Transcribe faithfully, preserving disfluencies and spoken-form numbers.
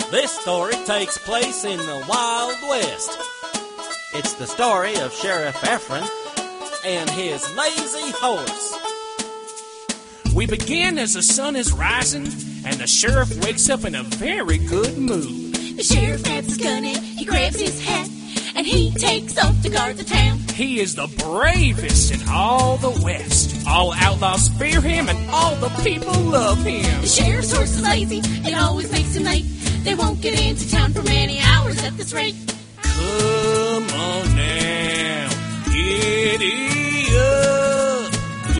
This story takes place in the Wild West. It's the story of Sheriff Efren and his lazy horse. We begin as the sun is rising, and the sheriff wakes up in a very good mood. The sheriff grabs his gun and he grabs his hat, and he takes off to guard the town. He is the bravest in all the West. All outlaws fear him, and all the people love him. The sheriff's horse is lazy, it always makes him late. They won't get into town for many hours at this rate. Come on now, giddy up.